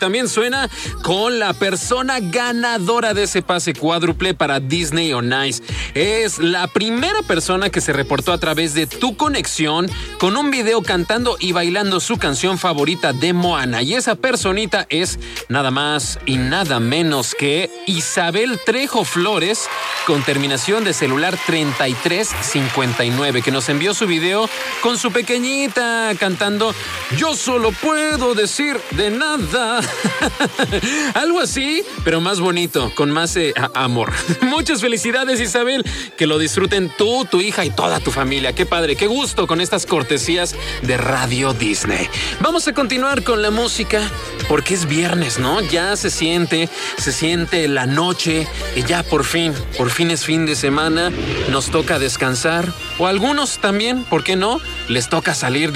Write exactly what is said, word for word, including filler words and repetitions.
También suena con la persona ganadora de ese pase cuádruple para Disney on Ice. Es la primera persona que se reportó a través de Tu Conexión con un video cantando y bailando su canción favorita de Moana. Y esa personita es nada más y nada menos que Isabel Trejo Flores, con terminación de celular treinta y tres cincuenta y nueve, que nos envió su video con su pequeñita cantando Yo solo puedo decir de nada. Algo así, pero más bonito, con más eh, amor. Muchas felicidades, Isabel. Que lo disfruten tú, tu hija y toda tu familia. Qué padre, qué gusto con estas cortesías de Radio Disney. Vamos a continuar con la música porque es viernes, ¿no? Ya se siente, se siente la noche y ya por fin, por fin es fin de semana. Nos toca descansar o a algunos también, ¿por qué no? Les toca salir